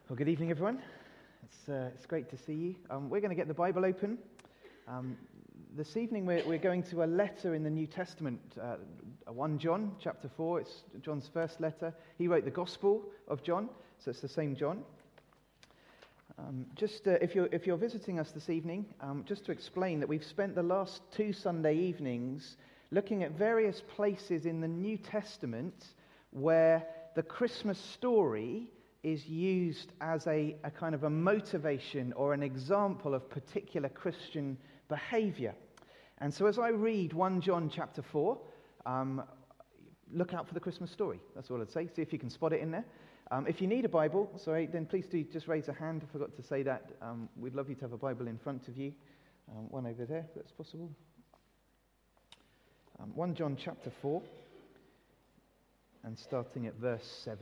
Well, good evening, everyone. It's great to see you. We're going to get the Bible open. This evening, we're going to a letter in the New Testament, 1 John, chapter 4. It's John's first letter. He wrote the Gospel of John, so it's the same John. If you're visiting us this evening, just to explain that we've spent the last 2 Sunday evenings looking at various places in the New Testament where the Christmas story is used as a kind of a motivation or an example of particular Christian behavior. And so as I read 1 John chapter 4, look out for the Christmas story. That's all I'd say. See if you can spot it in there. If you need a Bible, then please do just raise a hand. I forgot to say that. We'd love you to have a Bible in front of you. One over there, if that's possible. 1 John chapter 4, and starting at verse 7.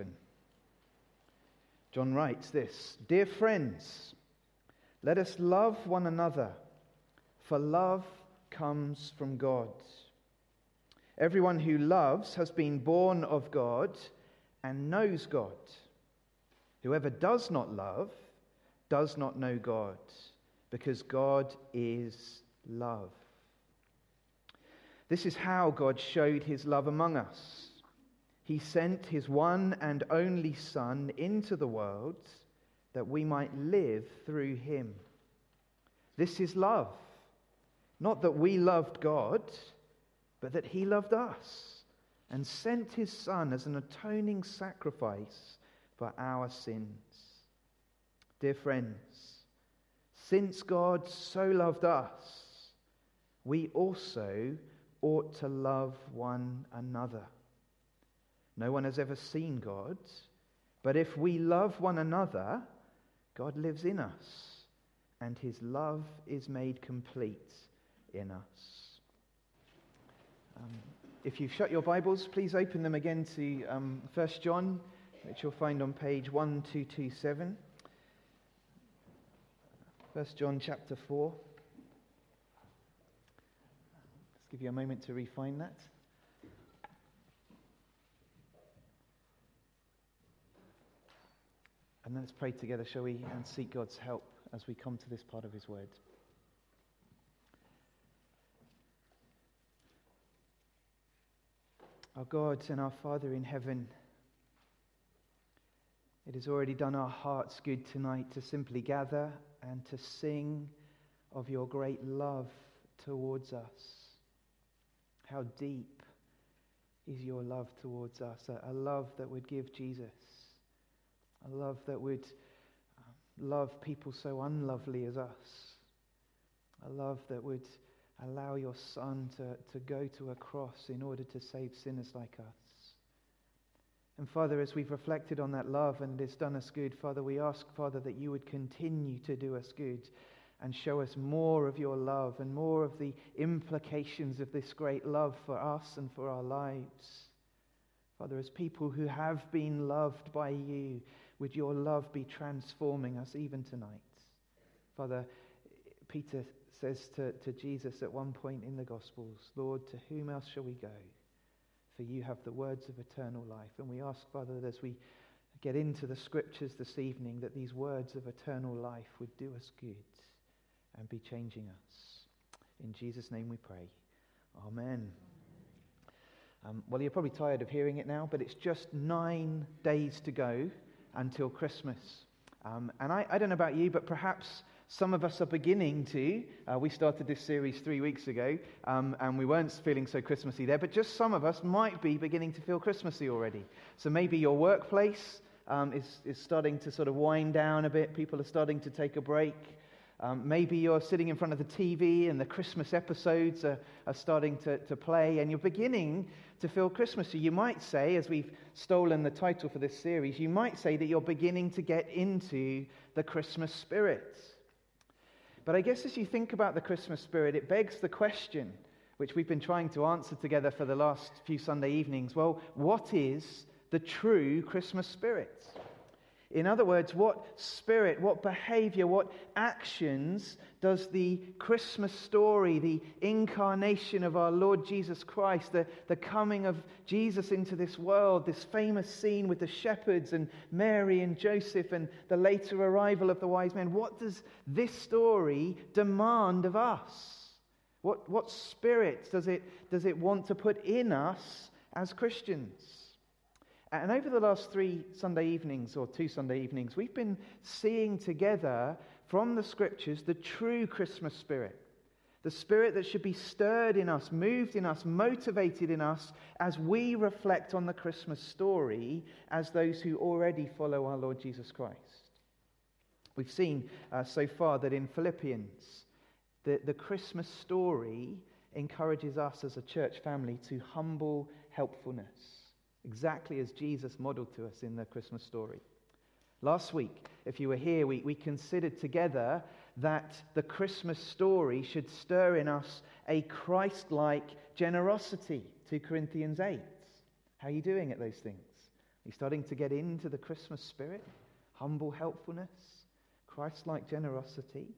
John writes this: "Dear friends, let us love one another, for love comes from God. Everyone who loves has been born of God and knows God. Whoever does not love does not know God, because God is love. This is how God showed his love among us. He sent his one and only Son into the world that we might live through him. This is love. Not that we loved God, but that he loved us and sent his Son as an atoning sacrifice for our sins. Dear friends, since God so loved us, we also ought to love one another. No one has ever seen God, but if we love one another, God lives in us, and his love is made complete in us." If you've shut your Bibles, please open them again to 1 John, which you'll find on page 1227. 1 John chapter 4. Let's give you a moment to refine that. And then let's pray together, shall we, and seek God's help as we come to this part of his word. Our God and our Father in heaven, it has already done our hearts good tonight to simply gather and to sing of your great love towards us. How deep is your love towards us, a love that would give Jesus. A love that would love people so unlovely as us. A love that would allow your Son to go to a cross in order to save sinners like us. And Father, as we've reflected on that love and it's done us good, Father, we ask, Father, that you would continue to do us good and show us more of your love and more of the implications of this great love for us and for our lives. Father, as people who have been loved by you, would your love be transforming us even tonight? Father, Peter says to Jesus at one point in the Gospels, "Lord, to whom else shall we go? For you have the words of eternal life." And we ask, Father, that as we get into the Scriptures this evening, that these words of eternal life would do us good and be changing us. In Jesus' name we pray. Amen. Well, you're probably tired of hearing it now, but it's just 9 days to go until Christmas. And I don't know about you, but perhaps some of us are beginning to. We started this series 3 weeks ago, and we weren't feeling so Christmassy there, but just some of us might be beginning to feel Christmassy already. So maybe your workplace is starting to sort of wind down a bit. People are starting to take a break. Maybe you're sitting in front of the TV and the Christmas episodes are starting to play, and you're beginning to feel Christmassy. You might say, as we've stolen the title for this series, you might say that you're beginning to get into the Christmas spirit. But I guess as you think about the Christmas spirit, it begs the question, which we've been trying to answer together for the last few Sunday evenings. Well, what is the true Christmas spirit? In other words, what spirit, what behavior, what actions does the Christmas story, the incarnation of our Lord Jesus Christ, the coming of Jesus into this world, this famous scene with the shepherds and Mary and Joseph and the later arrival of the wise men, what does this story demand of us? What spirit does it want to put in us as Christians? And over the last 3 Sunday evenings, or 2 Sunday evenings, we've been seeing together from the Scriptures the true Christmas spirit. The spirit that should be stirred in us, moved in us, motivated in us as we reflect on the Christmas story as those who already follow our Lord Jesus Christ. We've seen so far that in Philippians, the Christmas story encourages us as a church family to humble helpfulness, exactly as Jesus modeled to us in the Christmas story. Last week, if you were here, we considered together that the Christmas story should stir in us a Christ-like generosity, 2 Corinthians 8. How are you doing at those things? Are you starting to get into the Christmas spirit? Humble helpfulness, Christ-like generosity.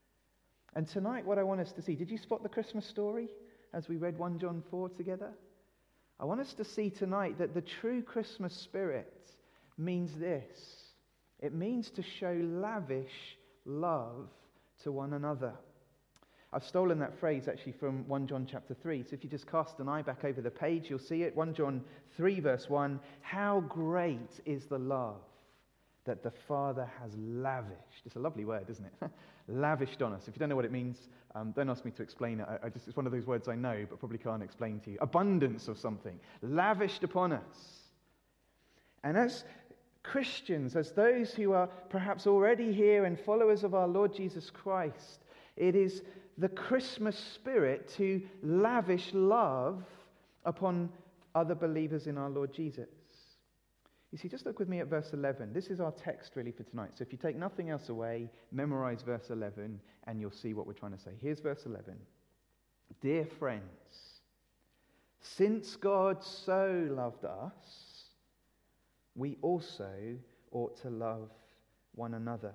And tonight, what I want us to see, did you spot the Christmas story as we read 1 John 4 together? I want us to see tonight that the true Christmas spirit means this. It means to show lavish love to one another. I've stolen that phrase actually from 1 John chapter 3. So if you just cast an eye back over the page, you'll see it. 1 John 3 verse 1. How great is the love that the Father has lavished. It's a lovely word, isn't it? Lavished on us. If you don't know what it means, don't ask me to explain it. It's one of those words I know, but probably can't explain to you. Abundance of something. Lavished upon us. And as Christians, as those who are perhaps already here and followers of our Lord Jesus Christ, it is the Christmas spirit to lavish love upon other believers in our Lord Jesus. You see, just look with me at verse 11. This is our text really for tonight. So if you take nothing else away, memorize verse 11 and you'll see what we're trying to say. Here's verse 11. Dear friends, since God so loved us, we also ought to love one another.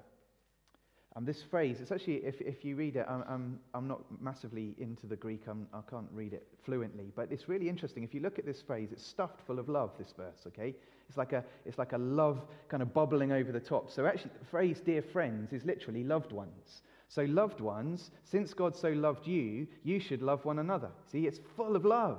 This phrase, it's actually, if you read it, I'm not massively into the Greek, I can't read it fluently, but it's really interesting. If you look at this phrase, it's stuffed full of love, this verse, okay? It's like a love kind of bubbling over the top. So actually, the phrase, dear friends, is literally loved ones. So loved ones, since God so loved you, you should love one another. See, it's full of love.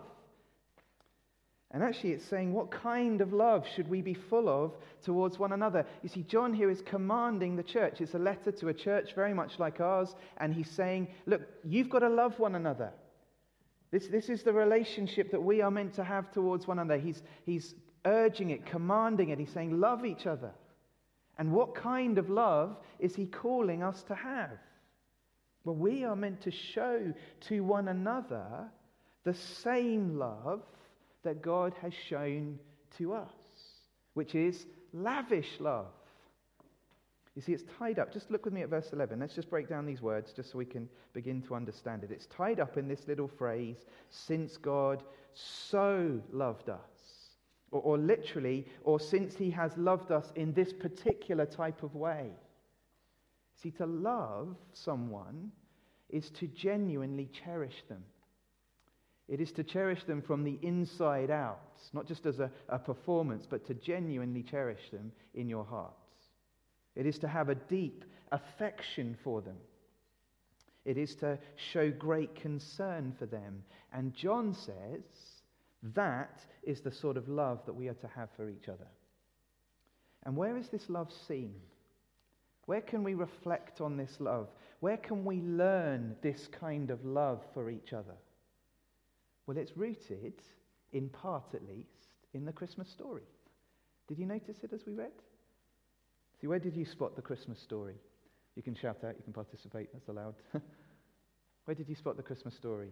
And actually it's saying, what kind of love should we be full of towards one another? You see, John here is commanding the church. It's a letter to a church very much like ours. And he's saying, look, you've got to love one another. This is the relationship that we are meant to have towards one another. He's urging it, commanding it. He's saying, love each other. And what kind of love is he calling us to have? Well, we are meant to show to one another the same love that God has shown to us, which is lavish love. You see, it's tied up. Just look with me at verse 11. Let's just break down these words just so we can begin to understand it. It's tied up in this little phrase, since God so loved us. Or literally, or since he has loved us in this particular type of way. See, to love someone is to genuinely cherish them. It is to cherish them from the inside out, not just as a performance, but to genuinely cherish them in your hearts. It is to have a deep affection for them. It is to show great concern for them. And John says that is the sort of love that we are to have for each other. And where is this love seen? Where can we reflect on this love? Where can we learn this kind of love for each other? Well, it's rooted, in part at least, in the Christmas story. Did you notice it as we read? See, where did you spot the Christmas story? You can shout out, you can participate, that's allowed. Where did you spot the Christmas story?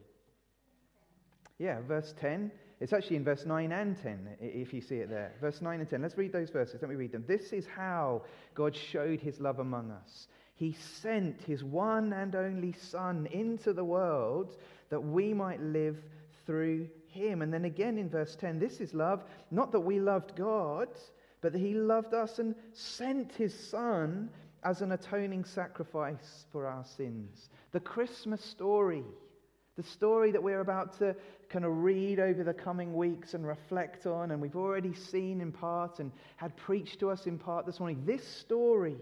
Yeah, verse 10. It's actually in verse 9 and 10, if you see it there. Verse 9 and 10. Let's read those verses. Let me read them. This is how God showed his love among us. He sent his one and only Son into the world that we might live through him. And then again in verse 10, this is love, not that we loved God, but that he loved us and sent his Son as an atoning sacrifice for our sins. The Christmas story, the story that we're about to kind of read over the coming weeks and reflect on, and we've already seen in part and had preached to us in part this morning. This story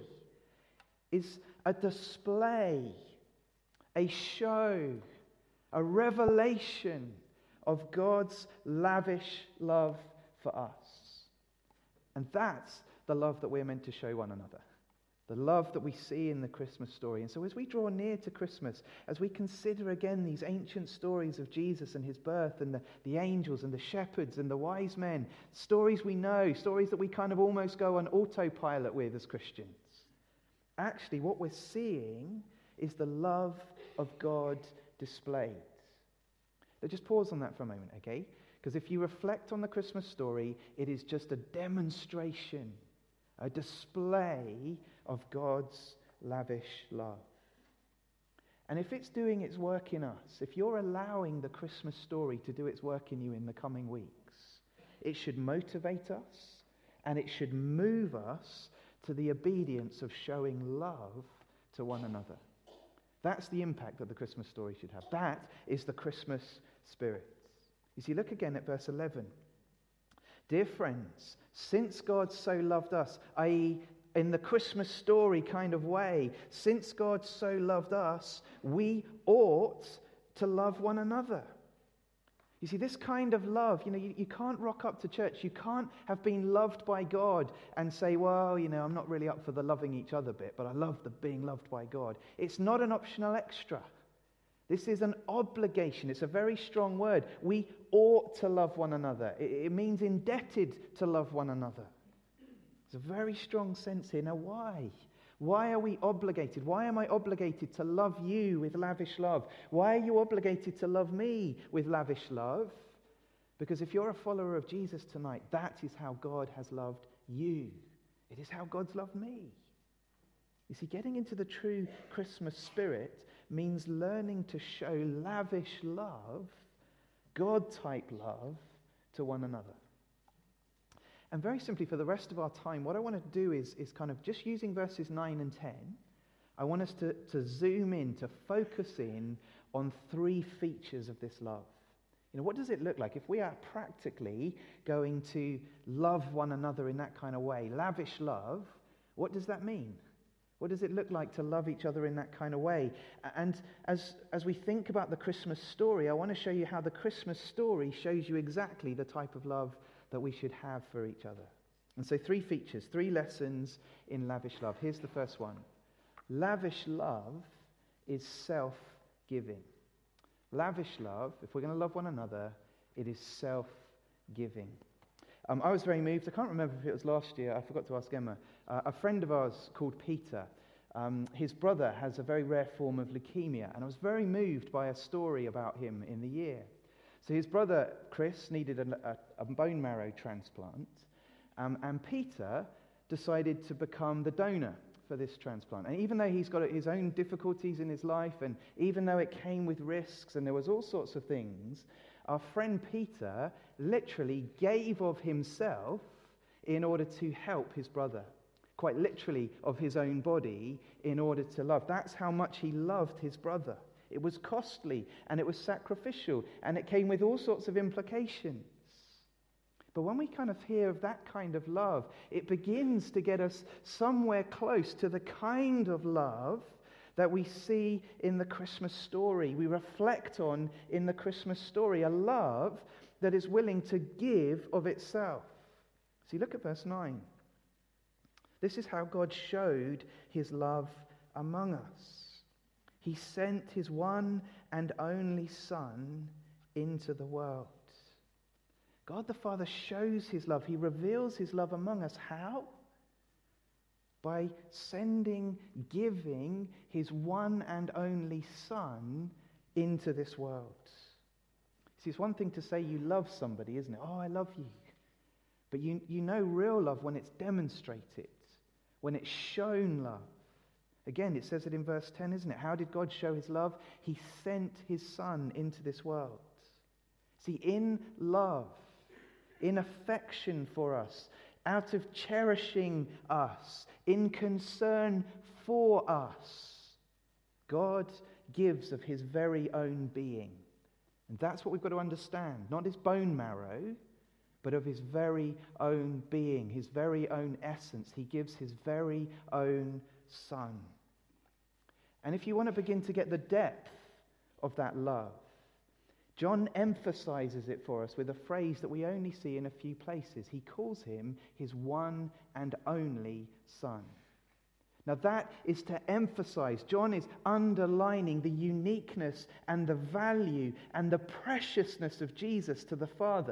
is a display, a show, a revelation of God's lavish love for us. And that's the love that we're meant to show one another. The love that we see in the Christmas story. And so as we draw near to Christmas, as we consider again these ancient stories of Jesus and his birth and the angels and the shepherds and the wise men, stories we know, stories that we kind of almost go on autopilot with as Christians. Actually, what we're seeing is the love of God displayed. So just pause on that for a moment, okay? Because if you reflect on the Christmas story, it is just a demonstration, a display of God's lavish love. And if it's doing its work in us, if you're allowing the Christmas story to do its work in you in the coming weeks, it should motivate us and it should move us to the obedience of showing love to one another. That's the impact that the Christmas story should have. That is the Christmas spirit. You see, look again at verse 11. Dear friends, since God so loved us, i.e., in the Christmas story kind of way, since God so loved us, we ought to love one another. You see, this kind of love, you can't rock up to church. You can't have been loved by God and say, well, I'm not really up for the loving each other bit, but I love the being loved by God. It's not an optional extra. This is an obligation. It's a very strong word. We ought to love one another. It means indebted to love one another. There's a very strong sense here. Now, why? Why are we obligated? Why am I obligated to love you with lavish love? Why are you obligated to love me with lavish love? Because if you're a follower of Jesus tonight, that is how God has loved you. It is how God's loved me. You see, getting into the true Christmas spirit means learning to show lavish love, God-type love, to one another. And very simply, for the rest of our time, what I want to do is kind of just using verses 9 and 10, I want us to zoom in, to focus in on three features of this love. What does it look like if we are practically going to love one another in that kind of way? Lavish love, what does that mean? What does it look like to love each other in that kind of way? And as we think about the Christmas story, I want to show you how the Christmas story shows you exactly the type of love that we should have for each other. And so three features, three lessons in lavish love. Here's the first one. Lavish love is self-giving. Lavish love, if we're going to love one another, it is self-giving. I was very moved. I can't remember if it was last year. I forgot to ask Emma. A friend of ours called Peter, his brother has a very rare form of leukemia, and I was very moved by a story about him in the year. So his brother, Chris, needed a bone marrow transplant, and Peter decided to become the donor for this transplant. And even though he's got his own difficulties in his life, and even though it came with risks and there was all sorts of things, our friend Peter literally gave of himself in order to help his brother. Quite literally of his own body in order to love. That's how much he loved his brother. It was costly and it was sacrificial and it came with all sorts of implications. But when we kind of hear of that kind of love, it begins to get us somewhere close to the kind of love that we see in the Christmas story. We reflect on in the Christmas story, a love that is willing to give of itself. See, look at verse 9. This is how God showed his love among us. He sent his one and only Son into the world. God the Father shows his love. He reveals his love among us. How? By giving his one and only Son into this world. See, it's one thing to say you love somebody, isn't it? Oh, I love you. But you know real love when it's demonstrated, when it's shown love. Again, it says it in verse 10, isn't it? How did God show his love? He sent his Son into this world. See, in love, in affection for us, out of cherishing us, in concern for us, God gives of his very own being. And that's what we've got to understand. Not his bone marrow, but of his very own being, his very own essence. He gives his very own Son. And if you want to begin to get the depth of that love, John emphasizes it for us with a phrase that we only see in a few places. He calls him his one and only Son. Now that is to emphasize, John is underlining the uniqueness and the value and the preciousness of Jesus to the Father.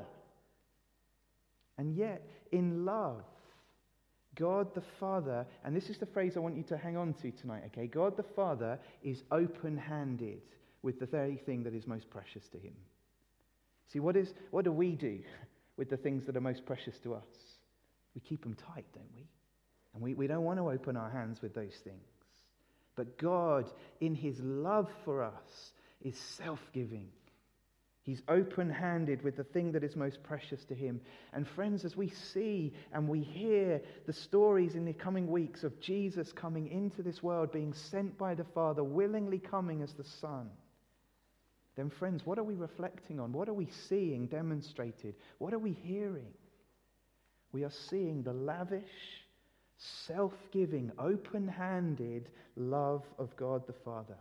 And yet, in love, God the Father, and this is the phrase I want you to hang on to tonight, okay? God the Father is open-handed with the very thing that is most precious to him. See, what do we do with the things that are most precious to us? We keep them tight, don't we? And we don't want to open our hands with those things. But God, in his love for us, is self-giving. He's open-handed with the thing that is most precious to him. And friends, as we see and we hear the stories in the coming weeks of Jesus coming into this world, being sent by the Father, willingly coming as the Son, then friends, what are we reflecting on? What are we seeing demonstrated? What are we hearing? We are seeing the lavish, self-giving, open-handed love of God the Father.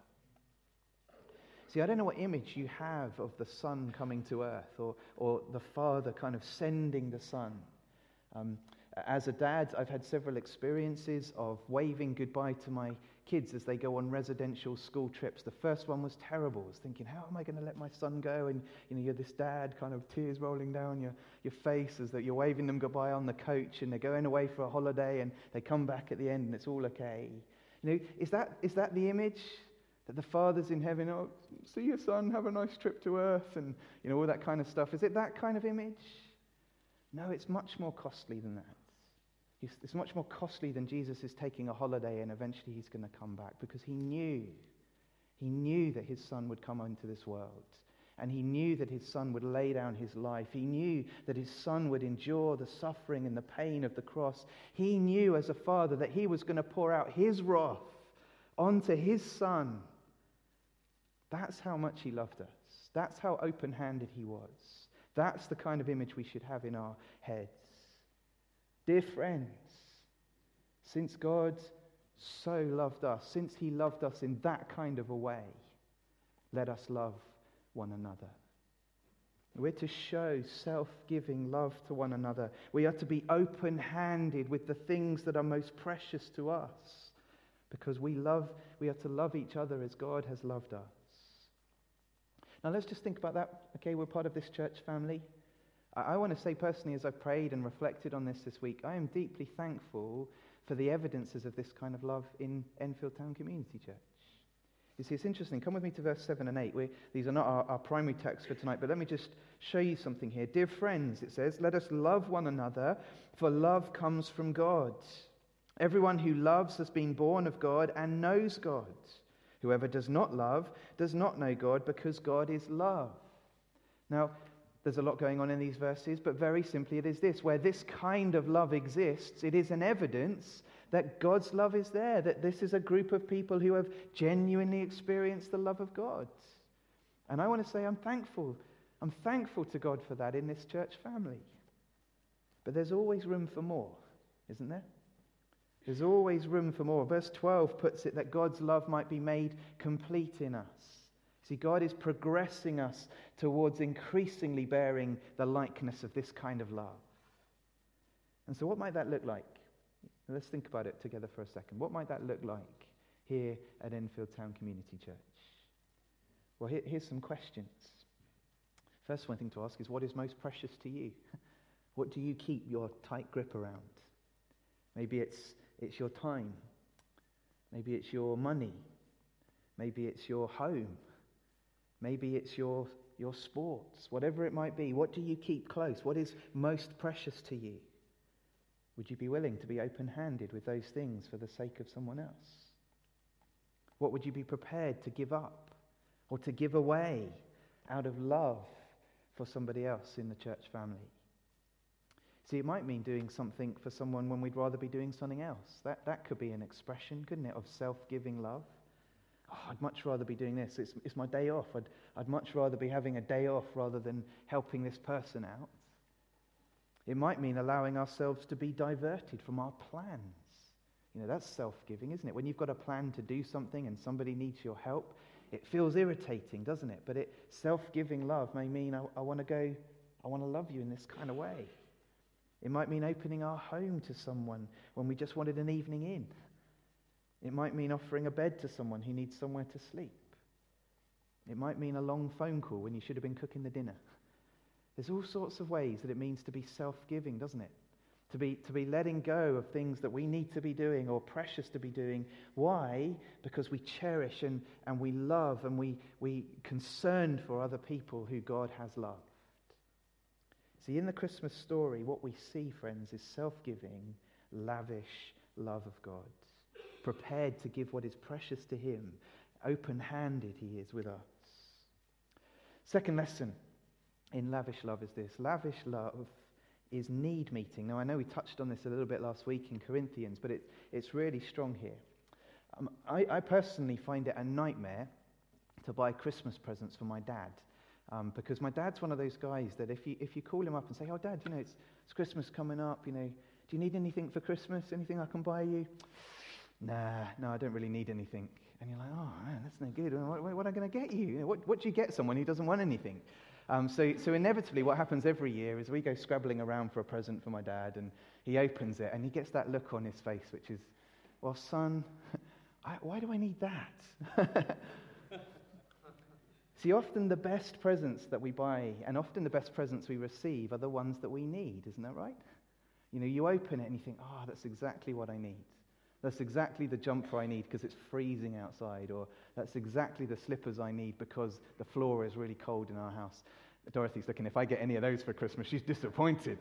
See, I don't know what image you have of the Son coming to earth, or the Father kind of sending the Son. As a dad, I've had several experiences of waving goodbye to my kids as they go on residential school trips. The first one was terrible. I was thinking, how am I going to let my son go? And you're this dad, kind of tears rolling down your face as that you're waving them goodbye on the coach, and they're going away for a holiday, and they come back at the end, and it's all okay. Is that the image? That the Father's in heaven, oh, see your son, have a nice trip to earth, and all that kind of stuff. Is it that kind of image? No, it's much more costly than that. It's much more costly than Jesus is taking a holiday and eventually he's going to come back, because he knew that his Son would come into this world, and he knew that his Son would lay down his life. He knew that his Son would endure the suffering and the pain of the cross. He knew as a Father that he was going to pour out his wrath onto his Son. That's how much he loved us. That's how open-handed he was. That's the kind of image we should have in our heads. Dear friends, since God so loved us, since he loved us in that kind of a way, let us love one another. We're to show self-giving love to one another. We are to be open-handed with the things that are most precious to us, because we are to love each other as God has loved us. Now let's just think about that. Okay, we're part of this church family. I want to say personally, as I've prayed and reflected on this week, I am deeply thankful for the evidences of this kind of love in Enfield Town Community Church. You see, it's interesting. Come with me to verse 7 and 8. These are not our primary texts for tonight, but let me just show you something here. Dear friends, it says, let us love one another, for love comes from God. Everyone who loves has been born of God and knows God. Whoever does not love does not know God, because God is love. Now, there's a lot going on in these verses, but very simply it is this: where this kind of love exists, it is an evidence that God's love is there, that this is a group of people who have genuinely experienced the love of God. And I want to say I'm thankful. I'm thankful to God for that in this church family. But there's always room for more, isn't there? There's always room for more. Verse 12 puts it that God's love might be made complete in us. See, God is progressing us towards increasingly bearing the likeness of this kind of love. And so what might that look like? Let's think about it together for a second. What might that look like here at Enfield Town Community Church? Well, here's some questions. First one thing to ask is, what is most precious to you? What do you keep your tight grip around? Maybe it's your time. Maybe it's your money. Maybe it's your home. Maybe it's your sports. Whatever it might be, what do you keep close? What is most precious to you? Would you be willing to be open-handed with those things for the sake of someone else? What would you be prepared to give up or to give away out of love for somebody else in the church family? See, it might mean doing something for someone when we'd rather be doing something else. That could be an expression, couldn't it, of self-giving love. Oh, I'd much rather be doing this. It's my day off. I'd much rather be having a day off rather than helping this person out. It might mean allowing ourselves to be diverted from our plans. That's self-giving, isn't it? When you've got a plan to do something and somebody needs your help, it feels irritating, doesn't it? But self-giving love may mean I want to love you in this kind of way. It might mean opening our home to someone when we just wanted an evening in. It might mean offering a bed to someone who needs somewhere to sleep. It might mean a long phone call when you should have been cooking the dinner. There's all sorts of ways that it means to be self-giving, doesn't it? To be letting go of things that we need to be doing or precious to be doing. Why? Because we cherish and we love and we concerned for other people who God has loved. See, in the Christmas story, what we see, friends, is self-giving, lavish love of God. Prepared to give what is precious to him. Open-handed he is with us. Second lesson in lavish love is this. Lavish love is need meeting. Now, I know we touched on this a little bit last week in Corinthians, but it's really strong here. I personally find it a nightmare to buy Christmas presents for my dad. Because my dad's one of those guys that if you call him up and say, "Oh, Dad, it's Christmas coming up, do you need anything for Christmas? Anything I can buy you?" No, I don't really need anything. And you're like, "Oh, man, that's no good. What am I going to get you? What do you get someone who doesn't want anything?" So inevitably what happens every year is we go scrabbling around for a present for my dad, and he opens it and he gets that look on his face, which is, "Well, son, why do I need that?" See, often the best presents that we buy and often the best presents we receive are the ones that we need, isn't that right? You open it and you think, "Oh, that's exactly what I need. That's exactly the jumper I need because it's freezing outside," or "That's exactly the slippers I need because the floor is really cold in our house." Dorothy's looking, if I get any of those for Christmas, she's disappointed.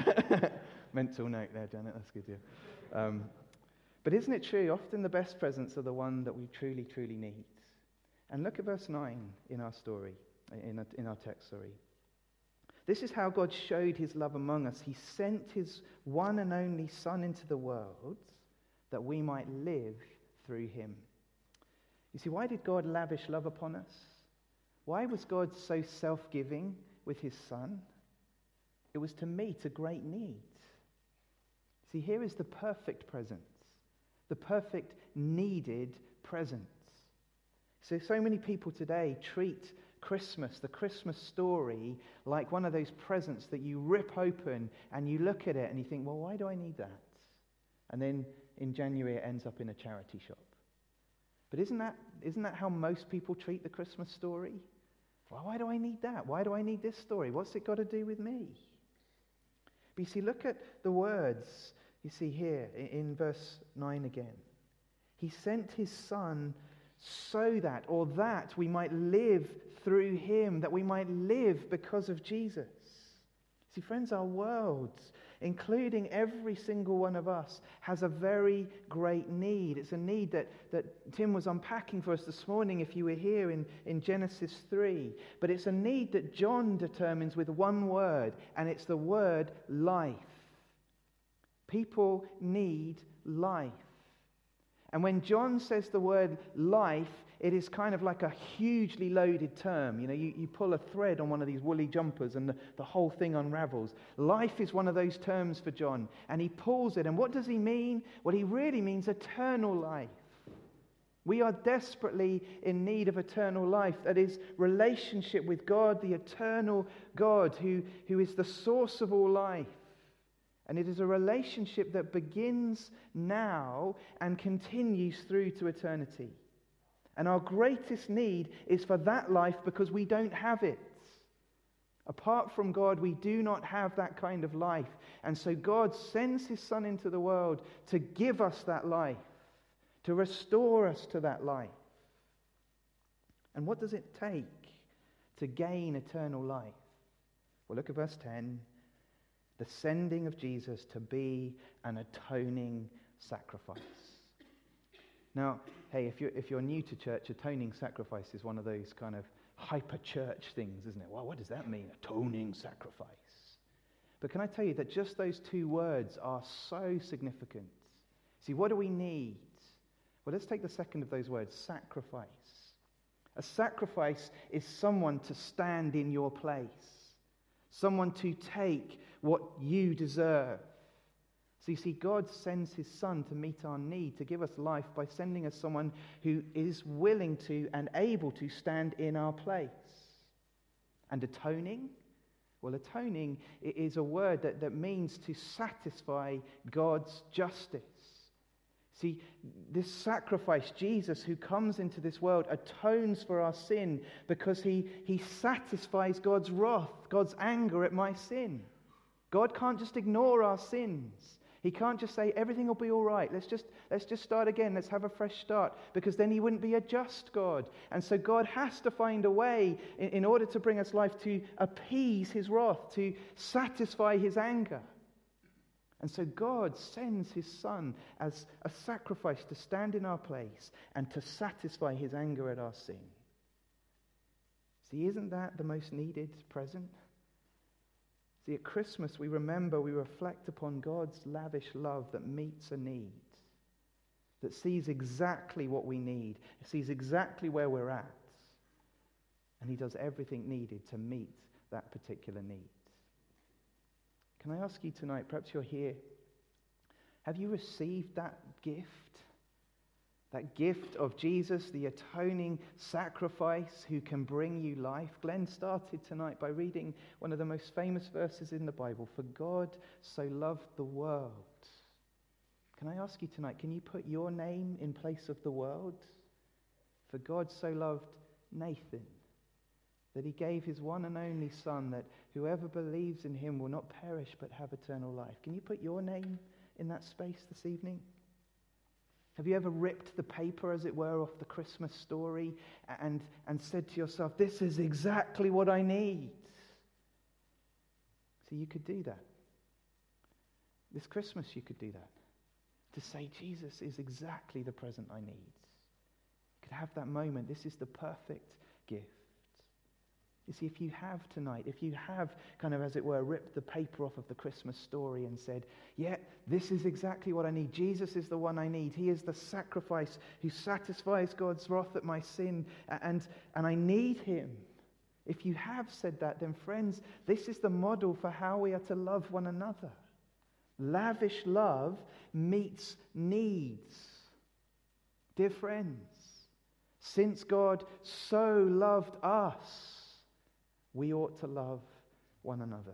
Mental note there, Janet, that's good, yeah. But isn't it true? Often the best presents are the one that we truly, truly need. And look at verse 9 in our story, in our text, sorry. This is how God showed his love among us. He sent his one and only Son into the world that we might live through him. You see, why did God lavish love upon us? Why was God so self-giving with his Son? It was to meet a great need. See, here is the perfect present, the perfect needed present. So many people today treat Christmas, the Christmas story, like one of those presents that you rip open and you look at it and you think, "Well, why do I need that?" And then in January it ends up in a charity shop. But isn't that how most people treat the Christmas story? Well, why do I need that? Why do I need this story? What's it got to do with me? But you see, look at the words you see here in verse 9 again. He sent his Son so that we might live through him, that we might live because of Jesus. See, friends, our world, including every single one of us, has a very great need. It's a need that Tim was unpacking for us this morning if you were here in Genesis 3. But it's a need that John determines with one word, and it's the word life. People need life. And when John says the word life, it is kind of like a hugely loaded term. You pull a thread on one of these woolly jumpers and the whole thing unravels. Life is one of those terms for John. And he pulls it. And what does he mean? Well, he really means eternal life. We are desperately in need of eternal life. That is, relationship with God, the eternal God who is the source of all life. And it is a relationship that begins now and continues through to eternity. And our greatest need is for that life because we don't have it. Apart from God, we do not have that kind of life. And so God sends his Son into the world to give us that life, to restore us to that life. And what does it take to gain eternal life? Well, look at verse 10. The sending of Jesus to be an atoning sacrifice. Now, hey, if you're new to church, atoning sacrifice is one of those kind of hyper-church things, isn't it? Well, what does that mean, atoning sacrifice? But can I tell you that just those two words are so significant? See, what do we need? Well, let's take the second of those words, sacrifice. A sacrifice is someone to stand in your place, someone to take what you deserve. So you see, God sends his Son to meet our need, to give us life by sending us someone who is willing to and able to stand in our place. And atoning? Well, atoning is a word that means to satisfy God's justice. See, this sacrifice, Jesus, who comes into this world, atones for our sin because he satisfies God's wrath, God's anger at my sin. God can't just ignore our sins. He can't just say, everything will be all right. Let's just start again. Let's have a fresh start. Because then he wouldn't be a just God. And so God has to find a way in order to bring us life to appease his wrath, to satisfy his anger. And so God sends his Son as a sacrifice to stand in our place and to satisfy his anger at our sin. See, isn't that the most needed present? See, at Christmas we reflect upon God's lavish love that meets a need, that sees exactly what we need, sees exactly where we're at, and he does everything needed to meet that particular need. Can I ask you tonight, perhaps you're here, have you received that gift? That gift of Jesus, the atoning sacrifice who can bring you life? Glenn started tonight by reading one of the most famous verses in the Bible. For God so loved the world. Can I ask you tonight, can you put your name in place of the world? For God so loved Nathan, that he gave his one and only Son, that whoever believes in him will not perish but have eternal life. Can you put your name in that space this evening? Have you ever ripped the paper, as it were, off the Christmas story and said to yourself, this is exactly what I need? So you could do that. This Christmas you could do that. To say, Jesus is exactly the present I need. You could have that moment. This is the perfect gift. You see, if you have tonight, if you have kind of, as it were, ripped the paper off of the Christmas story and said, yeah, this is exactly what I need. Jesus is the one I need. He is the sacrifice who satisfies God's wrath at my sin, and I need him. If you have said that, then friends, this is the model for how we are to love one another. Lavish love meets needs. Dear friends, since God so loved us, we ought to love one another.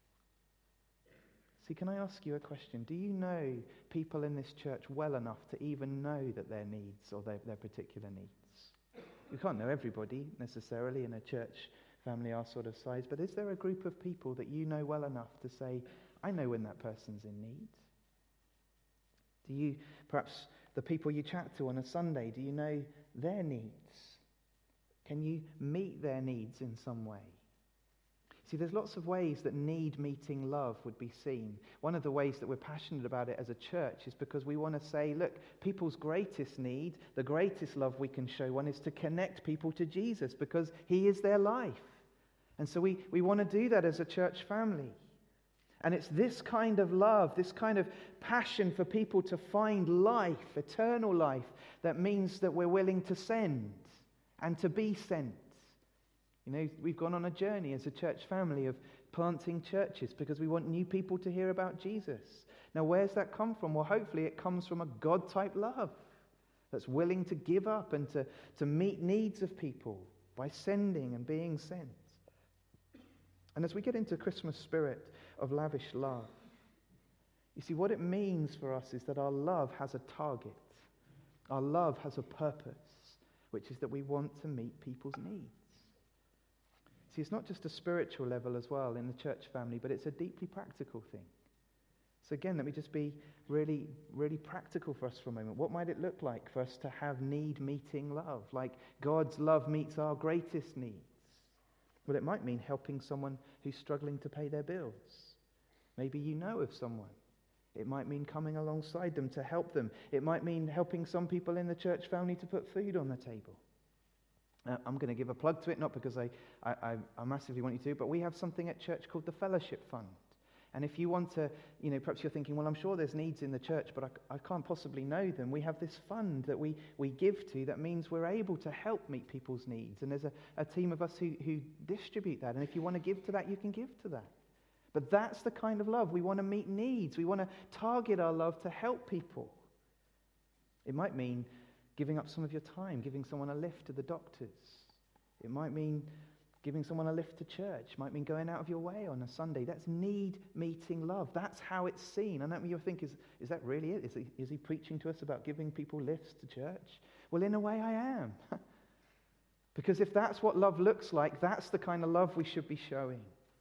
See, can I ask you a question? Do you know people in this church well enough to even know that their needs or their particular needs? You can't know everybody necessarily in a church family our sort of size, but is there a group of people that you know well enough to say, I know when that person's in need? Do you, perhaps the people you chat to on a Sunday, do you know their needs? Can you meet their needs in some way? See, there's lots of ways that need-meeting love would be seen. One of the ways that we're passionate about it as a church is because we want to say, look, people's greatest need, the greatest love we can show one is to connect people to Jesus because he is their life. And so we want to do that as a church family. And it's this kind of love, this kind of passion for people to find life, eternal life, that means that we're willing to send and to be sent. You know, we've gone on a journey as a church family of planting churches because we want new people to hear about Jesus. Now, where's that come from? Well, hopefully it comes from a God-type love that's willing to give up and to meet needs of people by sending and being sent. And as we get into Christmas spirit of lavish love, you see, what it means for us is that our love has a target. Our love has a purpose, which is that we want to meet people's needs. See, it's not just a spiritual level as well in the church family, but it's a deeply practical thing. So again, let me just be really, really practical for us for a moment. What might it look like for us to have need-meeting love? Like God's love meets our greatest needs. Well, it might mean helping someone who's struggling to pay their bills. Maybe you know of someone. It might mean coming alongside them to help them. It might mean helping some people in the church family to put food on the table. I'm going to give a plug to it, not because I massively want you to, but we have something at church called the Fellowship Fund. And if you want to, perhaps you're thinking, well, I'm sure there's needs in the church, but I can't possibly know them. We have this fund that we give to that means we're able to help meet people's needs. And there's a team of us who distribute that. And if you want to give to that, you can give to that. But that's the kind of love. We want to meet needs. We want to target our love to help people. It might mean giving up some of your time, giving someone a lift to the doctors. It might mean giving someone a lift to church. It might mean going out of your way on a Sunday. That's need-meeting love. That's how it's seen. And that you think, is that really it? Is he preaching to us about giving people lifts to church? Well, in a way, I am. Because if that's what love looks like, that's the kind of love we should be showing.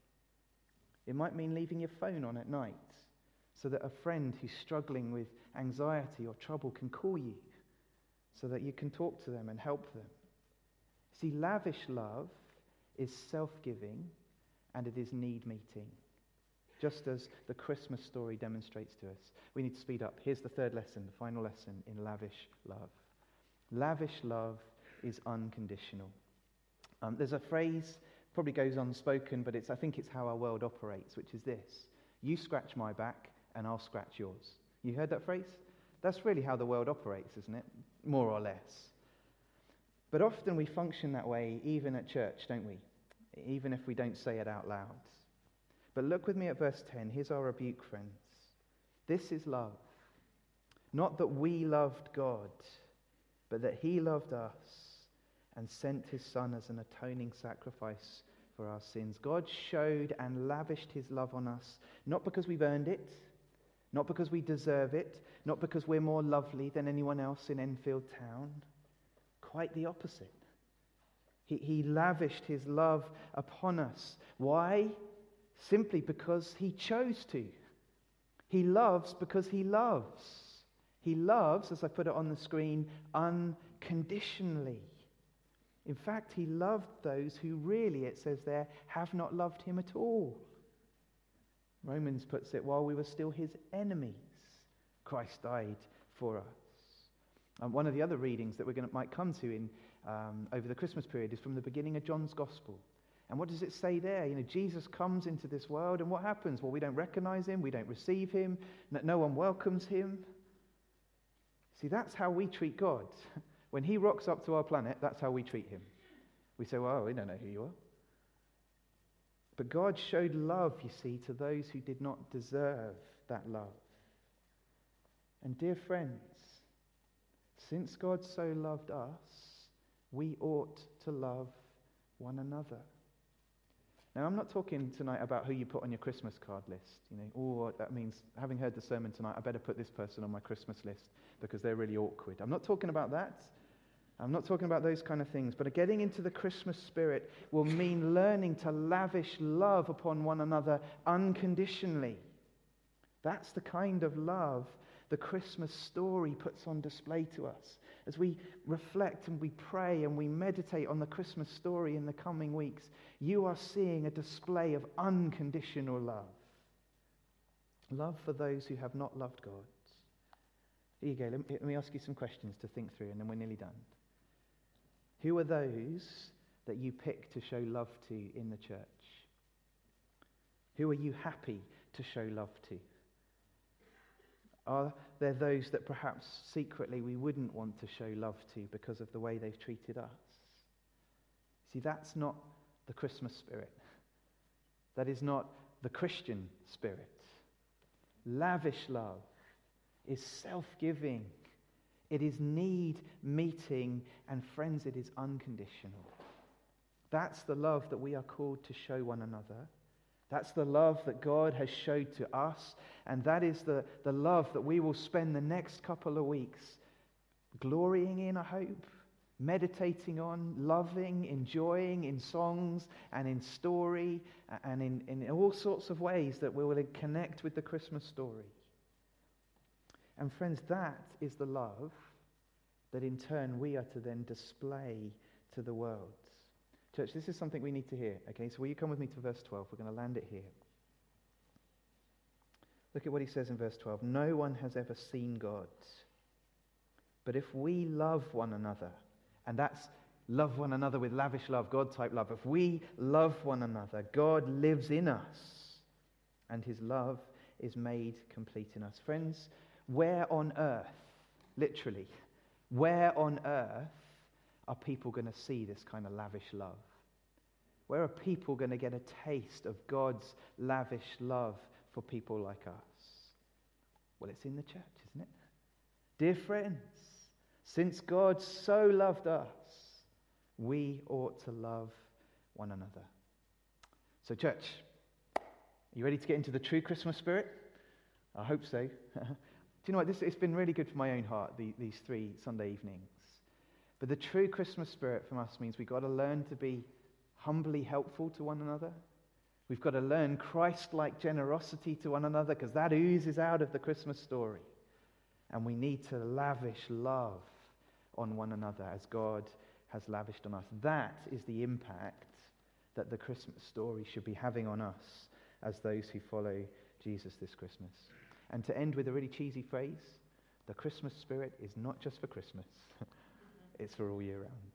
It might mean leaving your phone on at night so that a friend who's struggling with anxiety or trouble can call you so that you can talk to them and help them. See, lavish love is self-giving and it is need-meeting, just as the Christmas story demonstrates to us. We need to speed up. Here's the third lesson, the final lesson in lavish love. Lavish love is unconditional. There's a phrase, probably goes unspoken, but I think it's how our world operates, which is this: you scratch my back and I'll scratch yours. You heard that phrase? That's really how the world operates, isn't it? More or less. But often we function that way even at church, don't we? Even if we don't say it out loud. But look with me at verse 10. Here's our rebuke, friends. This is love. Not that we loved God, but that he loved us and sent his Son as an atoning sacrifice for our sins. God showed and lavished his love on us, not because we've earned it, not because we deserve it, not because we're more lovely than anyone else in Enfield Town. Quite the opposite. He lavished his love upon us. Why? Simply because he chose to. He loves because he loves. He loves, as I put it on the screen, unconditionally. In fact, he loved those who really, it says there, have not loved him at all. Romans puts it, while we were still his enemies, Christ died for us. And one of the other readings that might come to in over the Christmas period is from the beginning of John's Gospel. And what does it say there? Jesus comes into this world, and what happens? Well, we don't recognize him, we don't receive him, no one welcomes him. See, that's how we treat God. When he rocks up to our planet, that's how we treat him. We say, well, we don't know who you are. But God showed love, you see, to those who did not deserve that love. And dear friends, since God so loved us, we ought to love one another. Now, I'm not talking tonight about who you put on your Christmas card list. That means, having heard the sermon tonight, I better put this person on my Christmas list because they're really awkward. I'm not talking about that. I'm not talking about those kind of things. But getting into the Christmas spirit will mean learning to lavish love upon one another unconditionally. That's the kind of love the Christmas story puts on display to us. As we reflect and we pray and we meditate on the Christmas story in the coming weeks, you are seeing a display of unconditional love. Love for those who have not loved God. Here you go. Let me ask you some questions to think through, and then we're nearly done. Who are those that you pick to show love to in the church? Who are you happy to show love to? Are there those that perhaps secretly we wouldn't want to show love to because of the way they've treated us? See, that's not the Christmas spirit. That is not the Christian spirit. Lavish love is self-giving. It is need-meeting, and friends, it is unconditional. That's the love that we are called to show one another. That's the love that God has showed to us, and that is the love that we will spend the next couple of weeks glorying in, I hope, meditating on, loving, enjoying in songs and in story and in all sorts of ways that we will connect with the Christmas story. And friends, that is the love that in turn we are to then display to the world. Church, this is something we need to hear. Okay, so will you come with me to verse 12? We're going to land it here. Look at what he says in verse 12. No one has ever seen God. But if we love one another, and that's love one another with lavish love, God-type love. If we love one another, God lives in us, and his love is made complete in us. Friends, where on earth, literally, where on earth are people going to see this kind of lavish love? Where are people going to get a taste of God's lavish love for people like us? Well, it's in the church, isn't it? Dear friends, since God so loved us, we ought to love one another. So, church, are you ready to get into the true Christmas spirit? I hope so. Do you know what? It's been really good for my own heart, these 3 Sunday evenings. But the true Christmas spirit from us means we've got to learn to be humbly helpful to one another. We've got to learn Christ-like generosity to one another, because that oozes out of the Christmas story. And we need to lavish love on one another as God has lavished on us. That is the impact that the Christmas story should be having on us as those who follow Jesus this Christmas. And to end with a really cheesy phrase, the Christmas spirit is not just for Christmas, it's for all year round.